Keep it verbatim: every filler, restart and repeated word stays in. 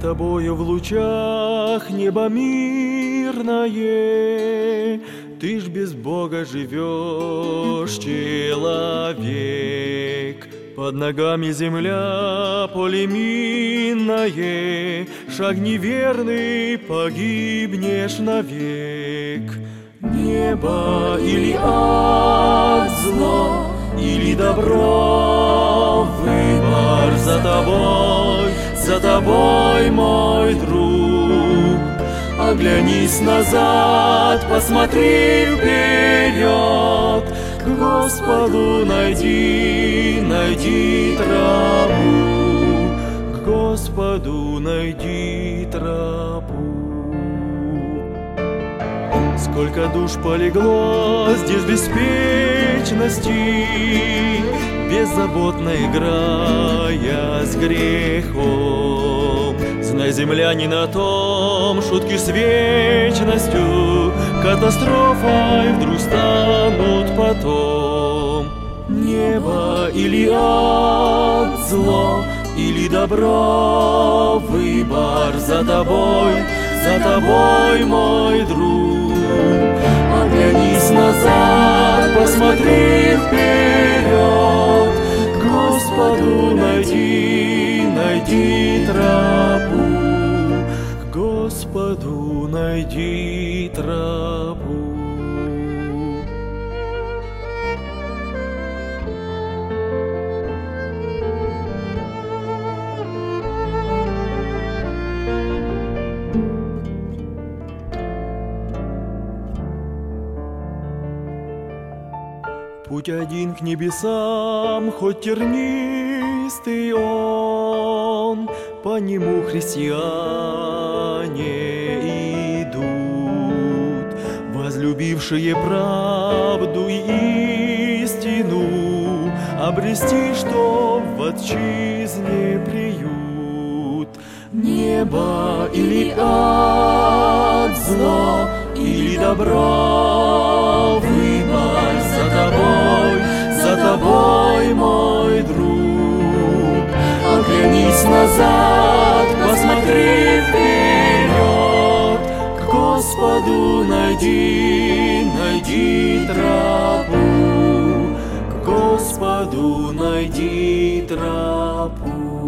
Тобою в лучах небо мирное, ты ж без Бога живешь, человек. Под ногами земля, поле минное, шаг неверный, погибнешь навек. Небо или ад, зло или добро, выбор за тобой, за тобой, мой друг. Оглянись назад, посмотри вперед, к Господу найди, найди тропу, к Господу найди тропу. Сколько душ полегло здесь беспечности, беззаботно играя с грехом. Знай, земля, не на том, шутки с вечностью, катастрофой вдруг станут потом. Небо или ад, зло или добро, выбор за тобой, за тобой, мой друг. Оглянись назад, посмотри вперед, к Господу найди, найди тропу, к Господу найди тропу. Путь один к небесам, хоть тернистый он, по нему христиане идут, возлюбившие правду и истину, обрести, что в отчизне приют. Небо или ад, зло или добро, выбор за тобой, за тобой, мой друг. Оглянись назад, посмотри вперед, к Господу найди, найди тропу, к Господу найди тропу.